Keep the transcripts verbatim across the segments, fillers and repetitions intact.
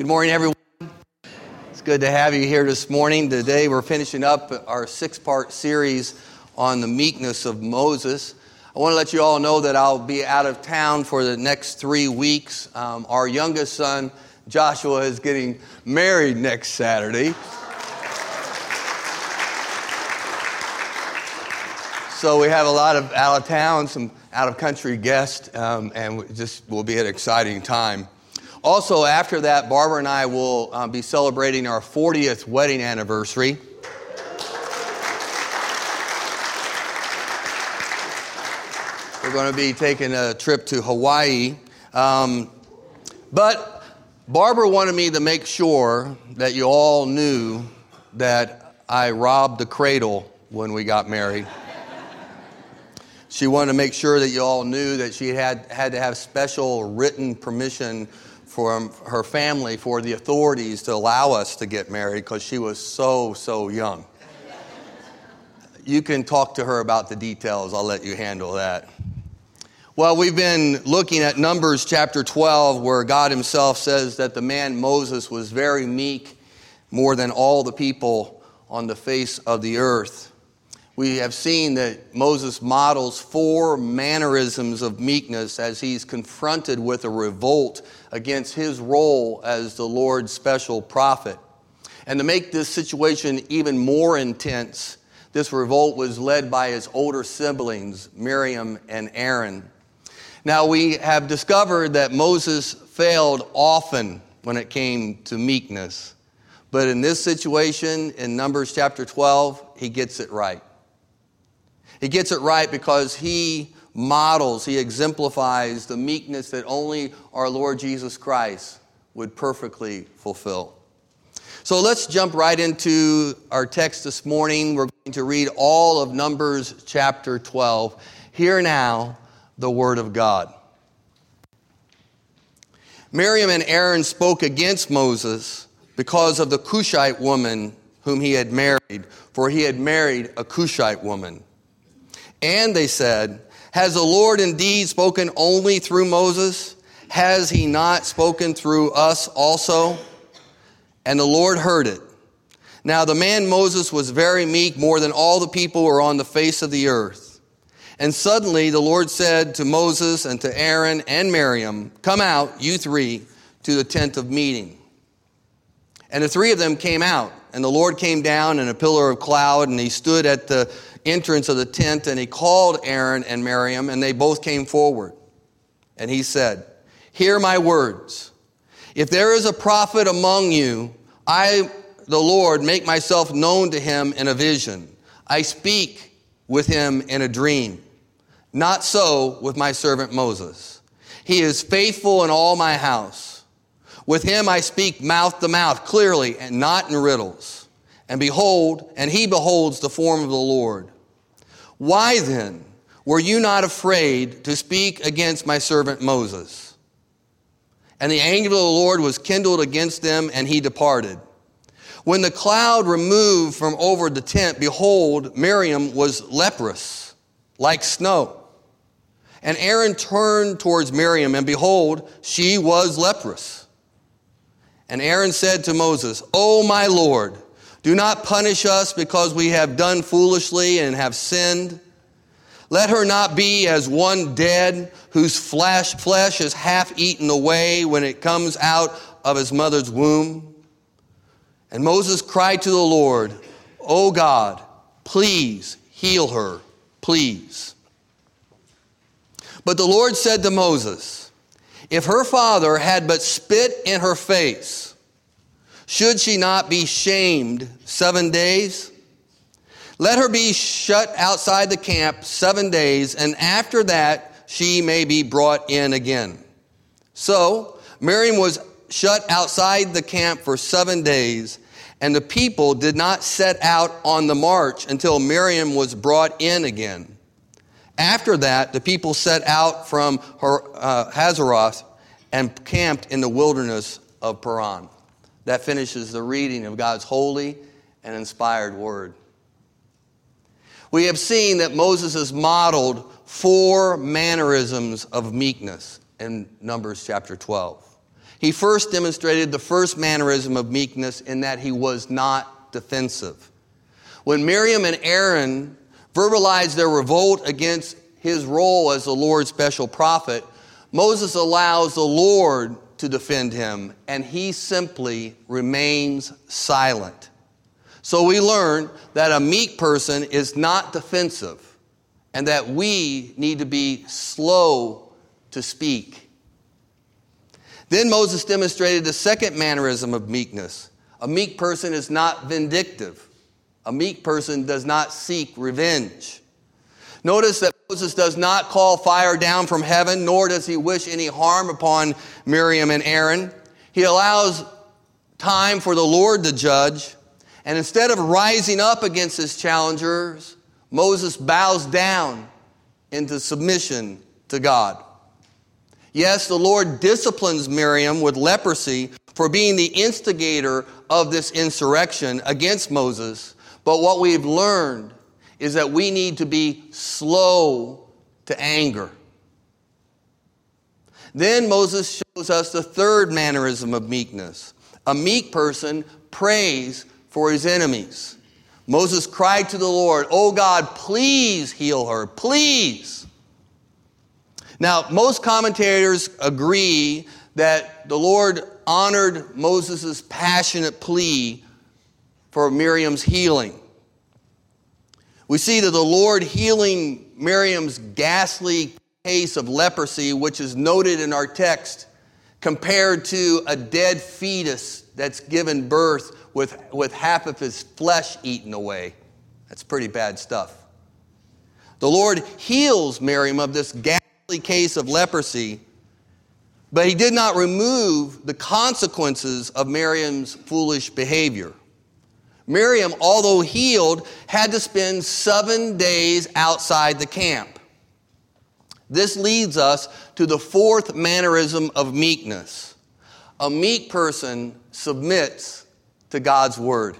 Good morning, everyone. It's good to have you here this morning. Today we're finishing up our six-part series on the meekness of Moses. I want to let you all know that I'll be out of town for the next three weeks. Um, our youngest son, Joshua, is getting married next Saturday. So we have a lot of out of town, some out of country guests, um, and it just will be an exciting time. Also, after that, Barbara and I will uh, be celebrating our fortieth wedding anniversary. We're going to be taking a trip to Hawaii. Um, but Barbara wanted me to make sure that you all knew that I robbed the cradle when we got married. She wanted to make sure that you all knew that she had, had to have special written permission from her family, for the authorities to allow us to get married because she was so, so young. You can talk to her about the details. I'll let you handle that. Well, we've been looking at Numbers chapter twelve, where God himself says that the man Moses was very meek, more than all the people on the face of the earth. We have seen that Moses models four mannerisms of meekness as he's confronted with a revolt against his role as the Lord's special prophet. And to make this situation even more intense, this revolt was led by his older siblings, Miriam and Aaron. Now, we have discovered that Moses failed often when it came to meekness. But in this situation, in Numbers chapter twelve, he gets it right. He gets it right because he models, he exemplifies the meekness that only our Lord Jesus Christ would perfectly fulfill. So let's jump right into our text this morning. We're going to read all of Numbers chapter twelve. Hear now the word of God. Miriam and Aaron spoke against Moses because of the Cushite woman whom he had married, for he had married a Cushite woman. And they said, "Has the Lord indeed spoken only through Moses? Has he not spoken through us also?" And the Lord heard it. Now the man Moses was very meek, more than all the people who were on the face of the earth. And suddenly the Lord said to Moses and to Aaron and Miriam, "Come out, you three, to the tent of meeting." And the three of them came out, and the Lord came down in a pillar of cloud, and he stood at the entrance of the tent, and he called Aaron and Miriam, and they both came forward. And he said, "Hear my words. If there is a prophet among you, I, the Lord, make myself known to him in a vision. I speak with him in a dream. Not so with my servant Moses. He is faithful in all my house. With him I speak mouth to mouth, clearly, and not in riddles. And behold, and he beholds the form of the Lord. Why then were you not afraid to speak against my servant Moses?" And the anger of the Lord was kindled against them, and he departed. When the cloud removed from over the tent, behold, Miriam was leprous, like snow. And Aaron turned towards Miriam, and behold, she was leprous. And Aaron said to Moses, "O my Lord, do not punish us because we have done foolishly and have sinned. Let her not be as one dead whose flesh, flesh is half eaten away when it comes out of his mother's womb." And Moses cried to the Lord, "O God, please heal her, please." But the Lord said to Moses, "If her father had but spit in her face, should she not be shamed seven days? Let her be shut outside the camp seven days, and after that she may be brought in again." So Miriam was shut outside the camp for seven days, and the people did not set out on the march until Miriam was brought in again. After that, the people set out from her, uh, Hazeroth and camped in the wilderness of Paran. That finishes the reading of God's holy and inspired word. We have seen that Moses has modeled four mannerisms of meekness in Numbers chapter twelve. He first demonstrated the first mannerism of meekness in that he was not defensive. When Miriam and Aaron verbalized their revolt against his role as the Lord's special prophet, Moses allows the Lord to defend him, and he simply remains silent. So we learn that a meek person is not defensive, and that we need to be slow to speak. Then Moses demonstrated the second mannerism of meekness. A meek person is not vindictive. A meek person does not seek revenge. Notice that Moses does not call fire down from heaven, nor does he wish any harm upon Miriam and Aaron. He allows time for the Lord to judge, and instead of rising up against his challengers, Moses bows down into submission to God. Yes, the Lord disciplines Miriam with leprosy for being the instigator of this insurrection against Moses, but what we've learned is that we need to be slow to anger. Then Moses shows us the third mannerism of meekness. A meek person prays for his enemies. Moses cried to the Lord, "Oh God, please heal her, please." Now, most commentators agree that the Lord honored Moses' passionate plea for Miriam's healing. We see that the Lord healing Miriam's ghastly case of leprosy, which is noted in our text, compared to a dead fetus that's given birth with, with half of his flesh eaten away. That's pretty bad stuff. The Lord heals Miriam of this ghastly case of leprosy, but he did not remove the consequences of Miriam's foolish behavior. Miriam, although healed, had to spend seven days outside the camp. This leads us to the fourth mannerism of meekness. A meek person submits to God's word.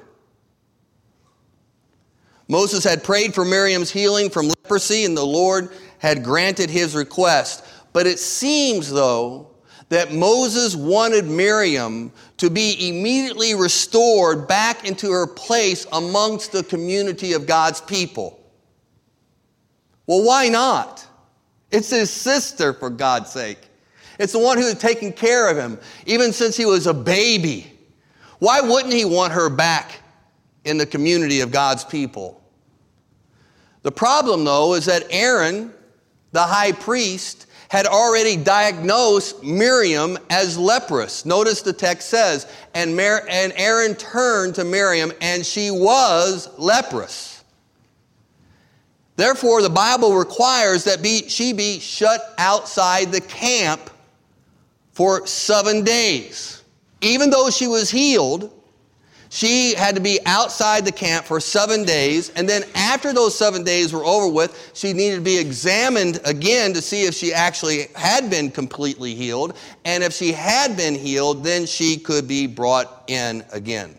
Moses had prayed for Miriam's healing from leprosy, and the Lord had granted his request. But it seems, though, that Moses wanted Miriam to be immediately restored back into her place amongst the community of God's people. Well, why not? It's his sister, for God's sake. It's the one who had taken care of him, even since he was a baby. Why wouldn't he want her back in the community of God's people? The problem, though, is that Aaron, the high priest, had already diagnosed Miriam as leprous. Notice the text says, and, Mar- and Aaron turned to Miriam, and she was leprous. Therefore, the Bible requires that be, she be shut outside the camp for seven days. Even though she was healed, she had to be outside the camp for seven days, and then after those seven days were over with, she needed to be examined again to see if she actually had been completely healed, and if she had been healed, then she could be brought in again.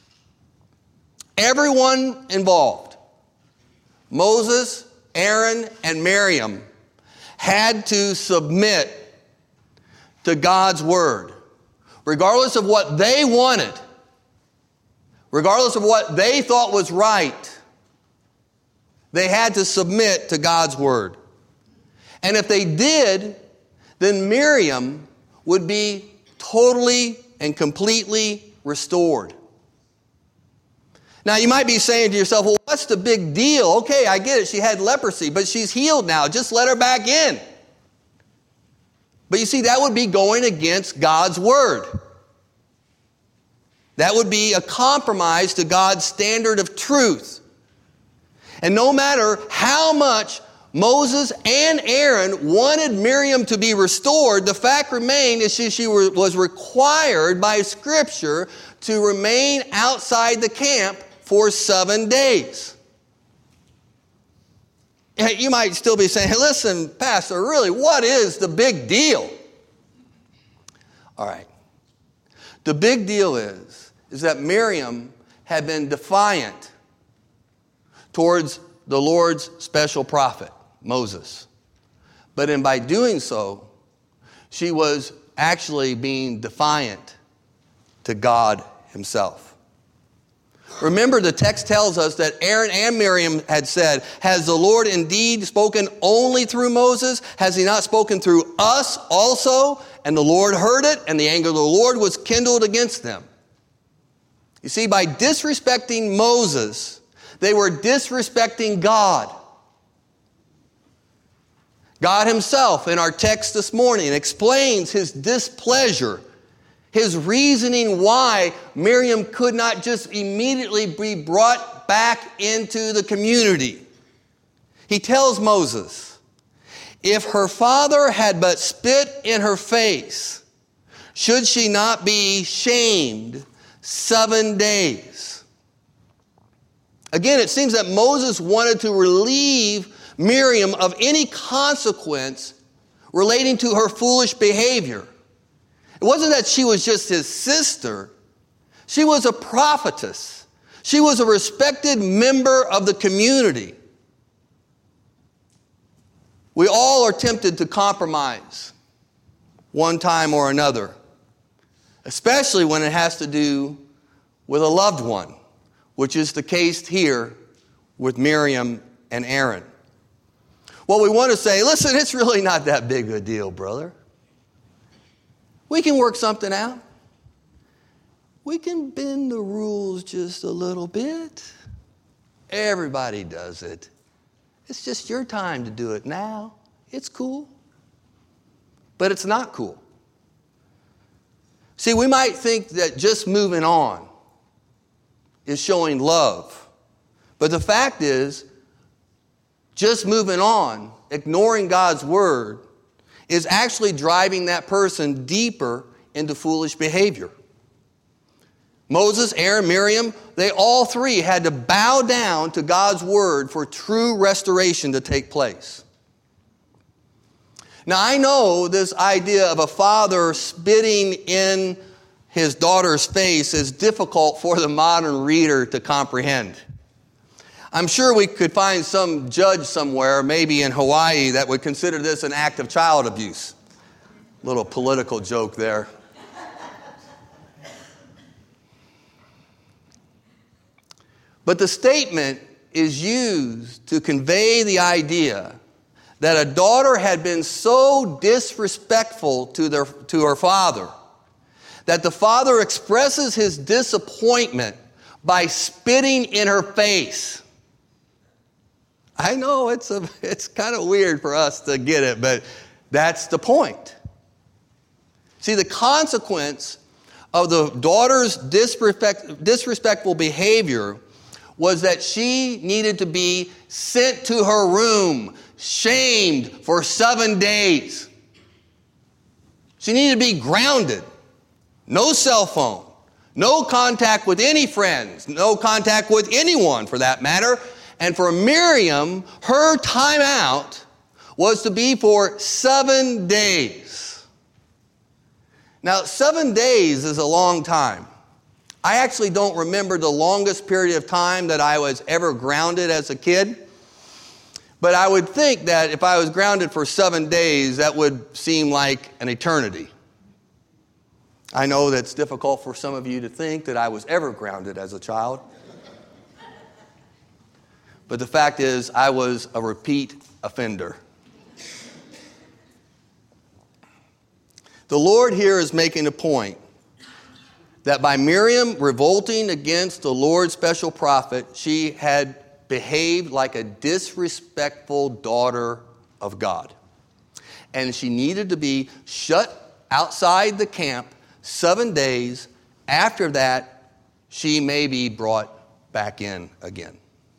Everyone involved, Moses, Aaron, and Miriam, had to submit to God's word, regardless of what they wanted. Regardless of what they thought was right, they had to submit to God's word. And if they did, then Miriam would be totally and completely restored. Now, you might be saying to yourself, well, what's the big deal? Okay, I get it. She had leprosy, but she's healed now. Just let her back in. But you see, that would be going against God's word. That would be a compromise to God's standard of truth. And no matter how much Moses and Aaron wanted Miriam to be restored, the fact remained is she, she was required by Scripture to remain outside the camp for seven days. You might still be saying, hey, listen, Pastor, really, what is the big deal? All right. The big deal is, is that Miriam had been defiant towards the Lord's special prophet, Moses. But in by doing so, she was actually being defiant to God himself. Remember, the text tells us that Aaron and Miriam had said, has the Lord indeed spoken only through Moses? Has he not spoken through us also? And the Lord heard it, and the anger of the Lord was kindled against them. You see, by disrespecting Moses, they were disrespecting God. God himself, in our text this morning, explains his displeasure, his reasoning why Miriam could not just immediately be brought back into the community. He tells Moses, if her father had but spit in her face, should she not be shamed seven days? Again, it seems that Moses wanted to relieve Miriam of any consequence relating to her foolish behavior. It wasn't that she was just his sister. She was a prophetess. She was a respected member of the community. We all are tempted to compromise one time or another, especially when it has to do with a loved one, which is the case here with Miriam and Aaron. Well, we want to say, listen, it's really not that big a deal, brother. We can work something out. We can bend the rules just a little bit. Everybody does it. It's just your time to do it now. It's cool. But it's not cool. See, we might think that just moving on is showing love. But the fact is, just moving on, ignoring God's word, is actually driving that person deeper into foolish behavior. Moses, Aaron, Miriam, they all three had to bow down to God's word for true restoration to take place. Now, I know this idea of a father spitting in his daughter's face is difficult for the modern reader to comprehend. I'm sure we could find some judge somewhere, maybe in Hawaii, that would consider this an act of child abuse. Little political joke there. But the statement is used to convey the idea that a daughter had been so disrespectful to, their, to her father that the father expresses his disappointment by spitting in her face. I know it's a, it's kind of weird for us to get it, but that's the point. See, the consequence of the daughter's disrespect, disrespectful behavior was that she needed to be sent to her room, shamed for seven days. She needed to be grounded. No cell phone, no contact with any friends, no contact with anyone for that matter. And for Miriam, her time out was to be for seven days. Now, seven days is a long time. I actually don't remember the longest period of time that I was ever grounded as a kid. But I would think that if I was grounded for seven days, that would seem like an eternity. I know that's difficult for some of you to think that I was ever grounded as a child. But the fact is, I was a repeat offender. The Lord here is making a point that by Miriam revolting against the Lord's special prophet, she had behaved like a disrespectful daughter of God. And she needed to be shut outside the camp seven days. After that, she may be brought back in again.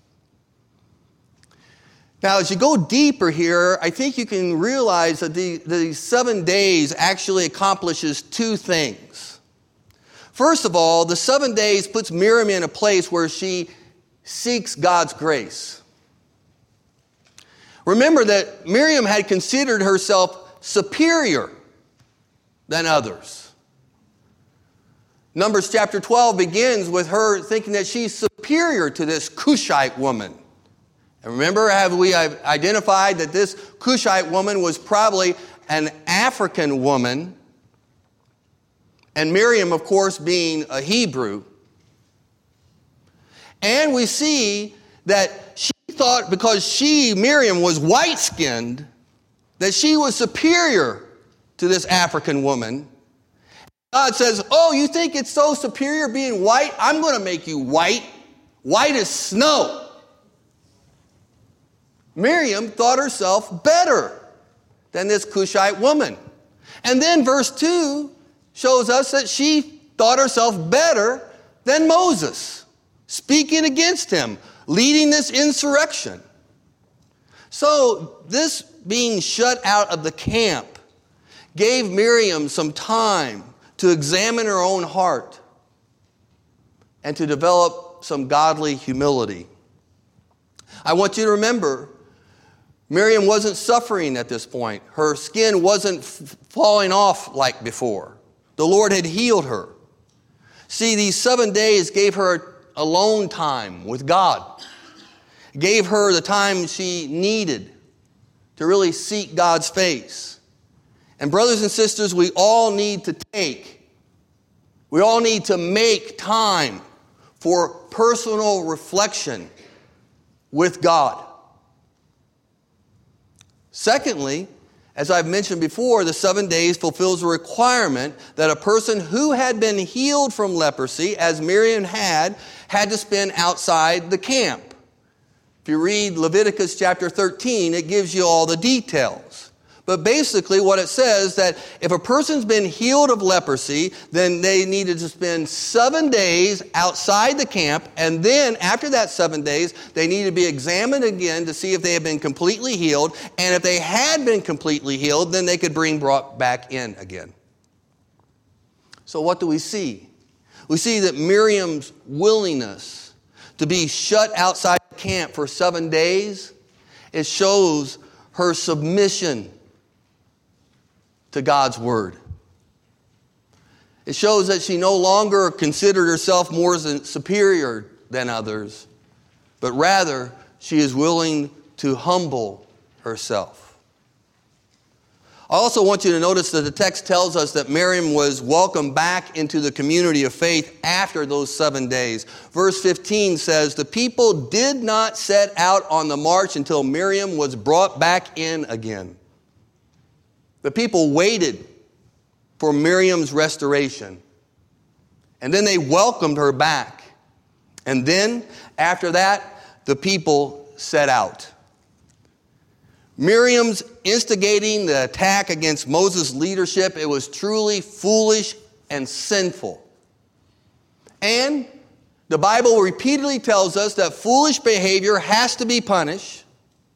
Now, as you go deeper here, I think you can realize that the, the seven days actually accomplishes two things. First of all, the seven days puts Miriam in a place where she seeks God's grace. Remember that Miriam had considered herself superior than others. Numbers chapter twelve begins with her thinking that she's superior to this Cushite woman. And remember, have we identified that this Cushite woman was probably an African woman And Miriam, of course, being a Hebrew. And we see that she thought because she, Miriam, was white-skinned, that she was superior to this African woman. God says, oh, you think it's so superior being white? I'm going to make you white. White as snow. Miriam thought herself better than this Cushite woman. And then verse two shows us that she thought herself better than Moses, speaking against him, leading this insurrection. So this being shut out of the camp gave Miriam some time to examine her own heart and to develop some godly humility. I want you to remember, Miriam wasn't suffering at this point. Her skin wasn't f- falling off like before. The Lord had healed her. See, these seven days gave her alone time with God. Gave her the time she needed to really seek God's face. And brothers and sisters, we all need to take, we all need to make time for personal reflection with God. Secondly, as I've mentioned before, the seven days fulfills a requirement that a person who had been healed from leprosy, as Miriam had, had to spend outside the camp. If you read Leviticus chapter thirteen, it gives you all the details. But basically what it says that if a person's been healed of leprosy, then they needed to spend seven days outside the camp, and then after that seven days, they needed to be examined again to see if they had been completely healed, and if they had been completely healed, then they could bring brought back in again. So what do we see? We see that Miriam's willingness to be shut outside the camp for seven days, it shows her submission to God's word. It shows that she no longer considered herself more superior than others, but rather she is willing to humble herself. I also want you to notice that the text tells us that Miriam was welcomed back into the community of faith after those seven days. Verse fifteen says, the people did not set out on the march until Miriam was brought back in again. The people waited for Miriam's restoration. And then they welcomed her back. And then, after that, the people set out. Miriam's instigating the attack against Moses' leadership, it was truly foolish and sinful. And the Bible repeatedly tells us that foolish behavior has to be punished.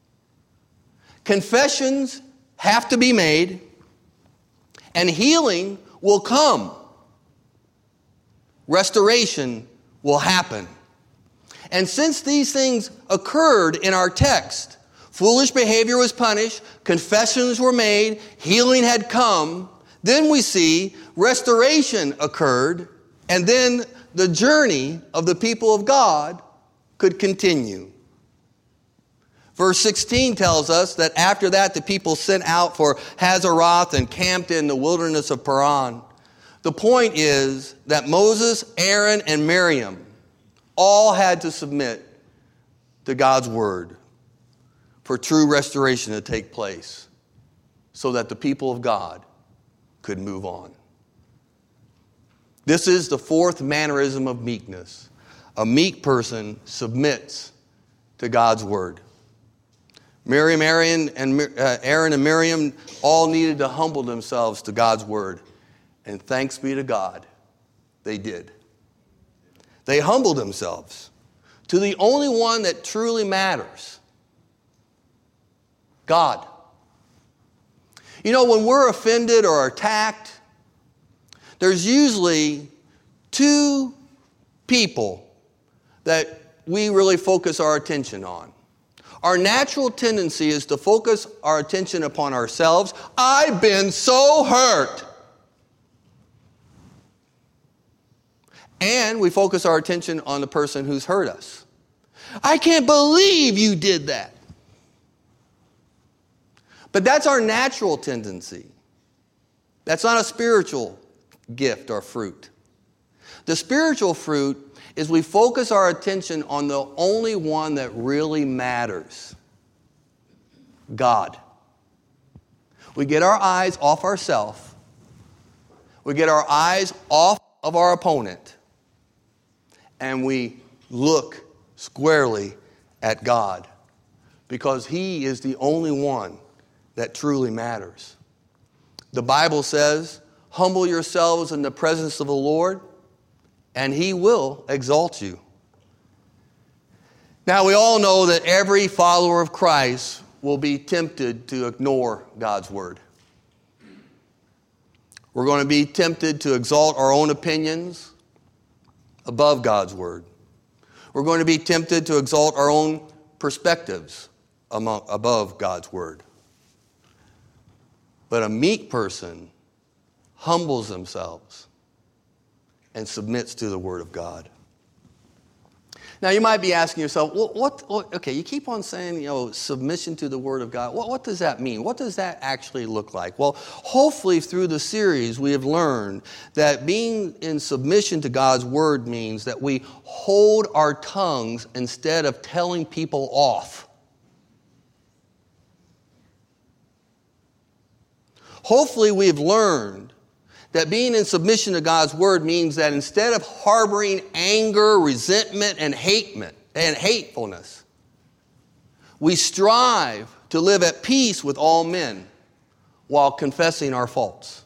Confessions have to be made, and healing will come. Restoration will happen. And since these things occurred in our text, foolish behavior was punished, confessions were made, healing had come, then we see restoration occurred, and then the journey of the people of God could continue. Verse sixteen tells us that after that the people sent out for Hazeroth and camped in the wilderness of Paran. The point is that Moses, Aaron, and Miriam all had to submit to God's word for true restoration to take place so that the people of God could move on. This is the fourth mannerism of meekness. A meek person submits to God's word. Miriam, Aaron, and uh, Aaron and Miriam all needed to humble themselves to God's word. And thanks be to God, they did. They humbled themselves to the only one that truly matters, God. You know, when we're offended or attacked, there's usually two people that we really focus our attention on. Our natural tendency is to focus our attention upon ourselves. I've been so hurt. And we focus our attention on the person who's hurt us. I can't believe you did that. But that's our natural tendency. That's not a spiritual gift or fruit. The spiritual fruit is we focus our attention on the only one that really matters, God. We get our eyes off ourselves. We get our eyes off of our opponent. And we look squarely at God. Because He is the only one that truly matters. The Bible says, humble yourselves in the presence of the Lord, and He will exalt you. Now, we all know that every follower of Christ will be tempted to ignore God's word. We're going to be tempted to exalt our own opinions above God's word. We're going to be tempted to exalt our own perspectives among, above God's word. But a meek person humbles themselves and submits to the word of God. Now, you might be asking yourself, well, what, what, okay, you keep on saying, you know, submission to the Word of God. What, what does that mean? What does that actually look like? Well, hopefully through the series we have learned that being in submission to God's Word means that we hold our tongues instead of telling people off. Hopefully we have learned that being in submission to God's word means that instead of harboring anger, resentment, and hatement and hatefulness, we strive to live at peace with all men while confessing our faults.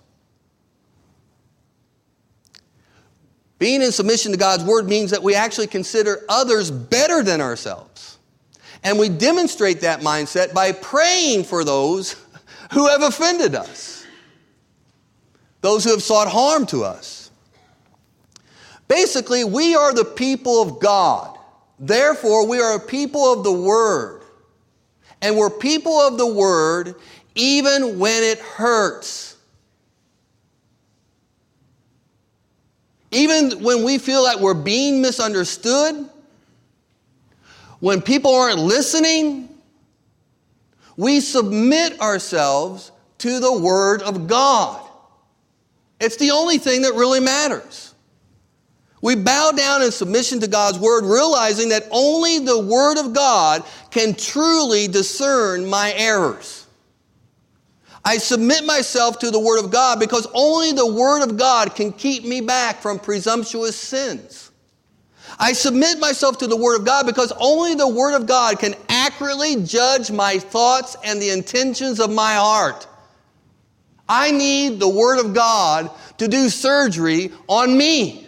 Being in submission to God's word means that we actually consider others better than ourselves. And we demonstrate that mindset by praying for those who have offended us. Those who have sought harm to us. Basically, we are the people of God. Therefore, we are a people of the Word. And we're people of the Word even when it hurts. Even when we feel like we're being misunderstood, when people aren't listening, we submit ourselves to the Word of God. It's the only thing that really matters. We bow down in submission to God's word, realizing that only the word of God can truly discern my errors. I submit myself to the word of God because only the word of God can keep me back from presumptuous sins. I submit myself to the word of God because only the word of God can accurately judge my thoughts and the intentions of my heart. I need the Word of God to do surgery on me.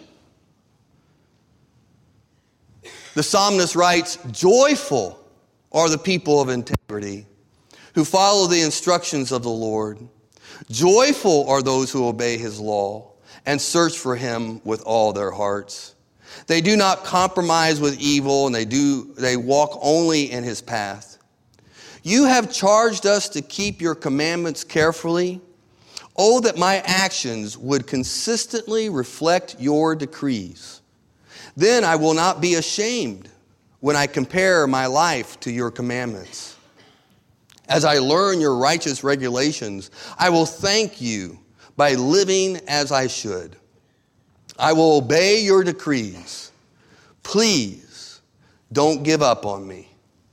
The psalmist writes, joyful are the people of integrity who follow the instructions of the Lord. Joyful are those who obey His law and search for Him with all their hearts. They do not compromise with evil, and they do they walk only in His path. You have charged us to keep your commandments carefully. Oh, that my actions would consistently reflect your decrees. Then I will not be ashamed when I compare my life to your commandments. As I learn your righteous regulations, I will thank you by living as I should. I will obey your decrees. Please don't give up on me.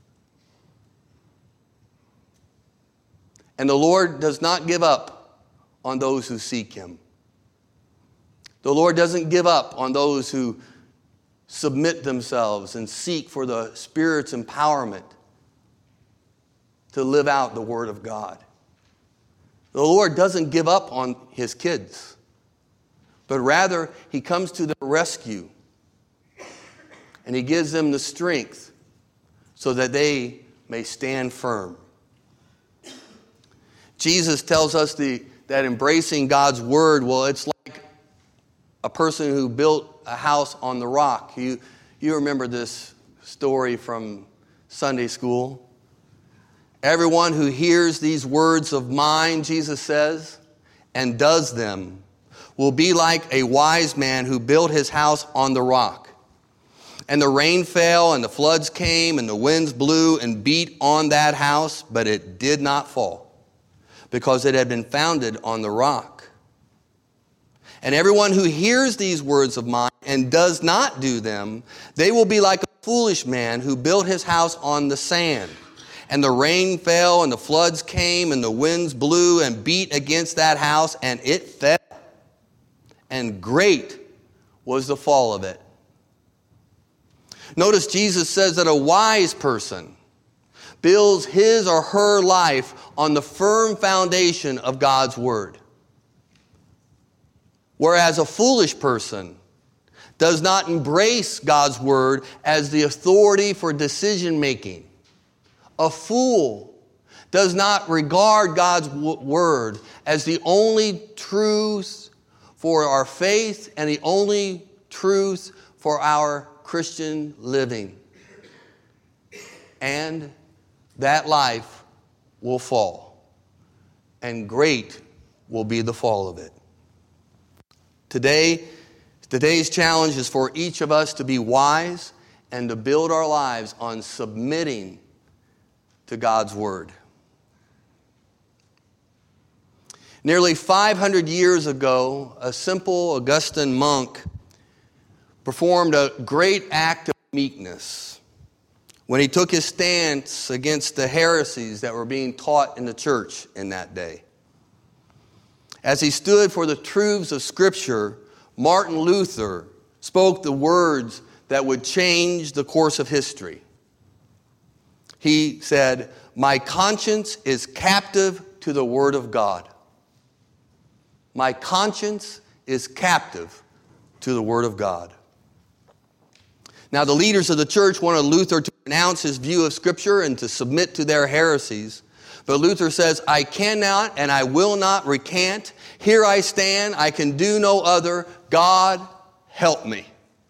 And the Lord does not give up on those who seek Him. The Lord doesn't give up on those who submit themselves and seek for the Spirit's empowerment to live out the Word of God. The Lord doesn't give up on His kids, but rather He comes to their rescue and He gives them the strength so that they may stand firm. Jesus tells us the that embracing God's word, well, it's like a person who built a house on the rock. You, you remember this story from Sunday school. Everyone who hears these words of mine, Jesus says, and does them, will be like a wise man who built his house on the rock. And the rain fell, and the floods came, and the winds blew and beat on that house, but it did not fall, because it had been founded on the rock. And everyone who hears these words of mine and does not do them, they will be like a foolish man who built his house on the sand. And the rain fell, and the floods came, and the winds blew and beat against that house, and it fell. And great was the fall of it. Notice Jesus says that a wise person builds his or her life on the firm foundation of God's word. Whereas a foolish person does not embrace God's word as the authority for decision making. A fool does not regard God's w- word as the only truth for our faith and the only truth for our Christian living. And that life will fall, and great will be the fall of it. Today, today's challenge is for each of us to be wise and to build our lives on submitting to God's word. Nearly five hundred years ago, a simple Augustine monk performed a great act of meekness when he took his stance against the heresies that were being taught in the church in that day. As he stood for the truths of Scripture, Martin Luther spoke the words that would change the course of history. He said, "My conscience is captive to the Word of God." My conscience is captive to the Word of God. Now, the leaders of the church wanted Luther to renounce his view of Scripture and to submit to their heresies. But Luther says, "I cannot and I will not recant. Here I stand. I can do no other. God, help me."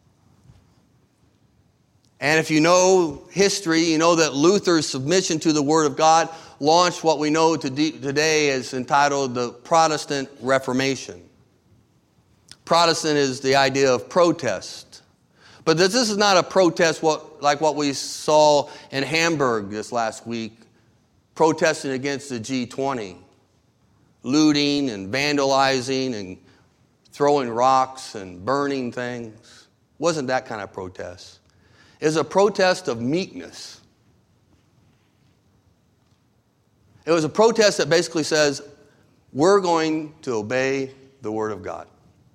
And if you know history, you know that Luther's submission to the Word of God launched what we know today as entitled the Protestant Reformation. Protestant is the idea of protest. But this is not a protest what, like what we saw in Hamburg this last week, protesting against the G twenty, looting and vandalizing and throwing rocks and burning things. It wasn't that kind of protest. It was a protest of meekness. It was a protest that basically says, we're going to obey the Word of God.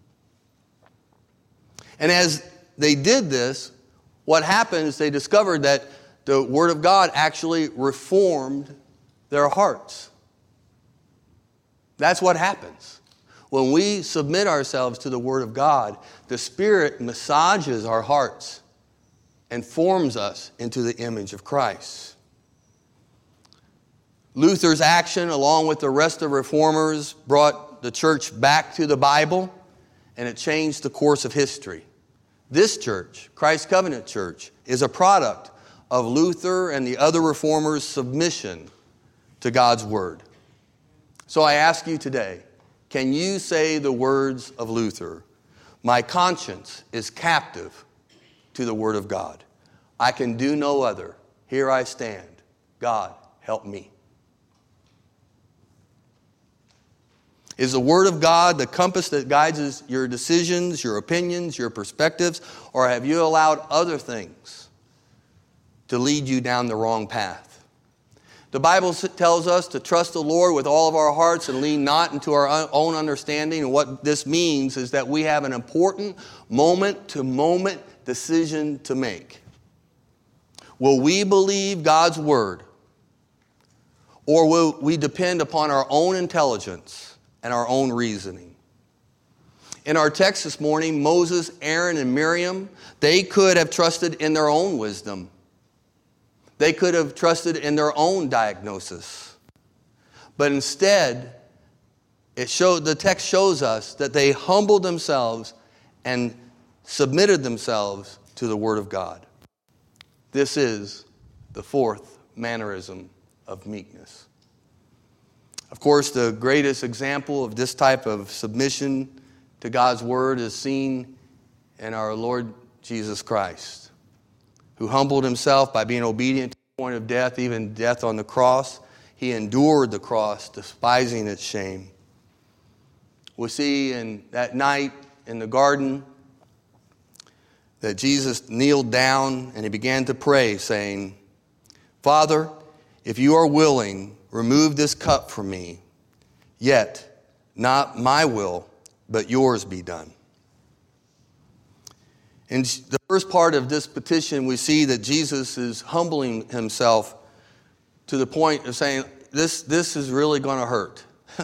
And as they did this, what happened is they discovered that the Word of God actually reformed their hearts. That's what happens. When we submit ourselves to the Word of God, the Spirit massages our hearts and forms us into the image of Christ. Luther's action, along with the rest of the reformers, brought the church back to the Bible, and it changed the course of history. This church, Christ Covenant Church, is a product of Luther and the other reformers' submission to God's Word. So I ask you today, can you say the words of Luther? My conscience is captive to the Word of God. I can do no other. Here I stand. God, help me. Is the Word of God the compass that guides your decisions, your opinions, your perspectives, or have you allowed other things to lead you down the wrong path? The Bible tells us to trust the Lord with all of our hearts and lean not into our own understanding. And what this means is that we have an important moment-to-moment decision to make. Will we believe God's Word, or will we depend upon our own intelligence and our own reasoning? In our text this morning, Moses, Aaron, and Miriam, they could have trusted in their own wisdom. They could have trusted in their own diagnosis. But instead, it showed, the text shows us that they humbled themselves and submitted themselves to the Word of God. This is the fourth mannerism of meekness. Of course, the greatest example of this type of submission to God's Word is seen in our Lord Jesus Christ, who humbled himself by being obedient to the point of death, even death on the cross. He endured the cross, despising its shame. We see in that night in the garden that Jesus kneeled down and he began to pray, saying, Father, if you are willing, remove this cup from me, yet not my will, but yours be done. In the first part of this petition, we see that Jesus is humbling himself to the point of saying, this, this is really going to hurt.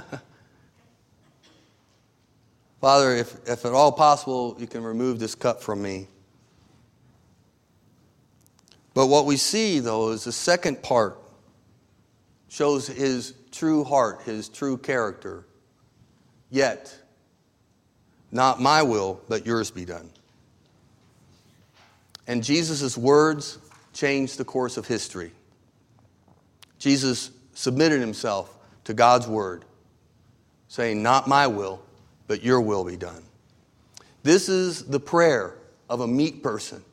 Father, if, if at all possible, you can remove this cup from me. But what we see, though, is the second part shows his true heart, his true character. Yet, not my will, but yours be done. And Jesus' words changed the course of history. Jesus submitted himself to God's word, saying, not my will, but your will be done. This is the prayer of a meek person.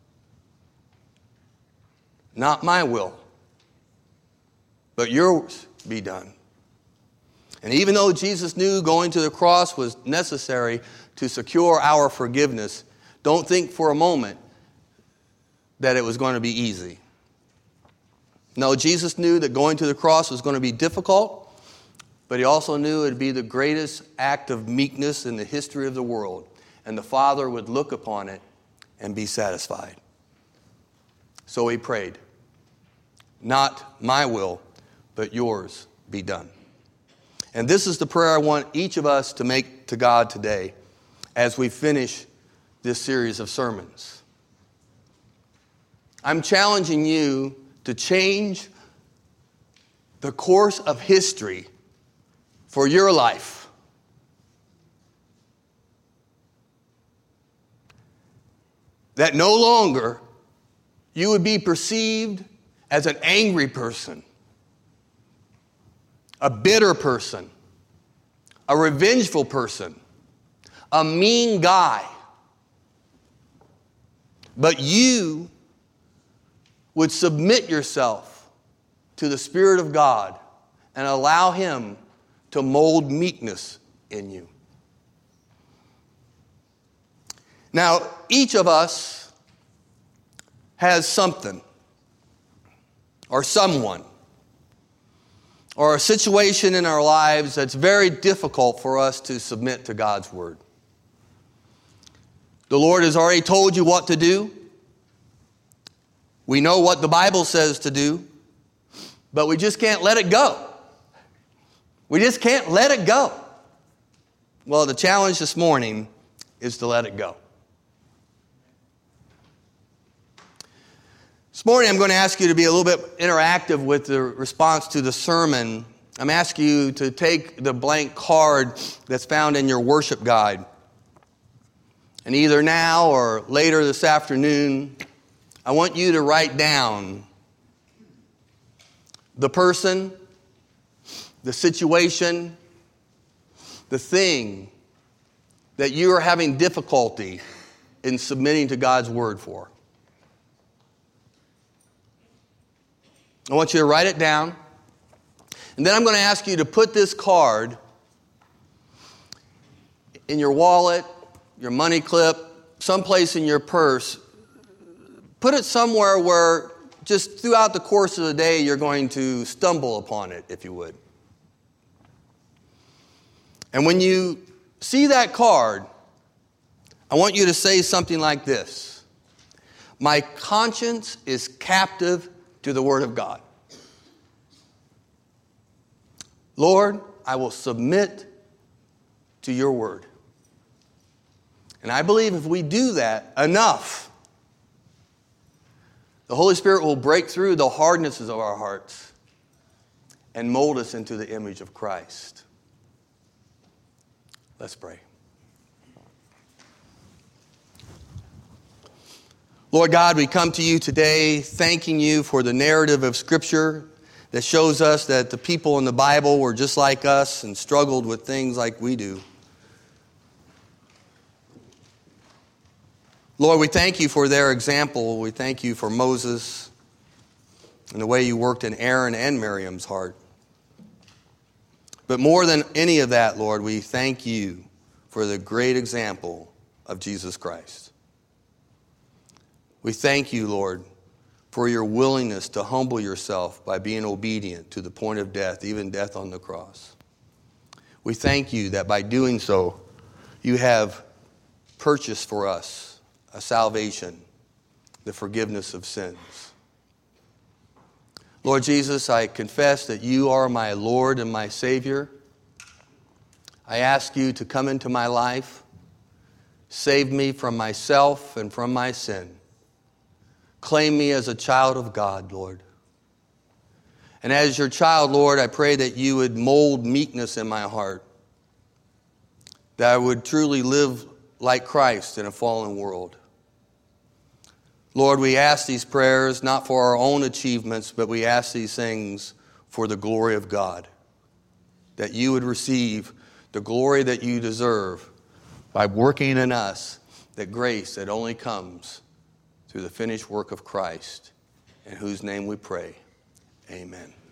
Not my will, but yours be done. And even though Jesus knew going to the cross was necessary to secure our forgiveness, don't think for a moment that it was going to be easy. No, Jesus knew that going to the cross was going to be difficult, but he also knew it would be the greatest act of meekness in the history of the world, and the Father would look upon it and be satisfied. So he prayed, not my will, but yours be done. And this is the prayer I want each of us to make to God today as we finish this series of sermons. I'm challenging you to change the course of history for your life. That no longer you would be perceived as an angry person, a bitter person, a revengeful person, a mean guy. But you would submit yourself to the Spirit of God and allow him to mold meekness in you. Now, each of us has something or someone or a situation in our lives that's very difficult for us to submit to God's word. The Lord has already told you what to do. We know what the Bible says to do, but we just can't let it go. We just can't let it go. Well, the challenge this morning is to let it go. This morning I'm going to ask you to be a little bit interactive with the response to the sermon. I'm asking you to take the blank card that's found in your worship guide. And either now or later this afternoon, I want you to write down the person, the situation, the thing that you are having difficulty in submitting to God's word for. I want you to write it down. And then I'm going to ask you to put this card in your wallet, your money clip, someplace in your purse. Put it somewhere where just throughout the course of the day you're going to stumble upon it, if you would. And when you see that card, I want you to say something like this: my conscience is captive to the Word of God. Lord, I will submit to your word. And I believe if we do that enough, the Holy Spirit will break through the hardnesses of our hearts and mold us into the image of Christ. Let's pray. Lord God, we come to you today thanking you for the narrative of Scripture that shows us that the people in the Bible were just like us and struggled with things like we do. Lord, we thank you for their example. We thank you for Moses and the way you worked in Aaron and Miriam's heart. But more than any of that, Lord, we thank you for the great example of Jesus Christ. We thank you, Lord, for your willingness to humble yourself by being obedient to the point of death, even death on the cross. We thank you that by doing so, you have purchased for us a salvation, the forgiveness of sins. Lord Jesus, I confess that you are my Lord and my Savior. I ask you to come into my life, save me from myself and from my sin. Claim me as a child of God, Lord. And as your child, Lord, I pray that you would mold meekness in my heart, that I would truly live like Christ in a fallen world. Lord, we ask these prayers not for our own achievements, but we ask these things for the glory of God, that you would receive the glory that you deserve by working in us that grace that only comes through the finished work of Christ, in whose name we pray. Amen.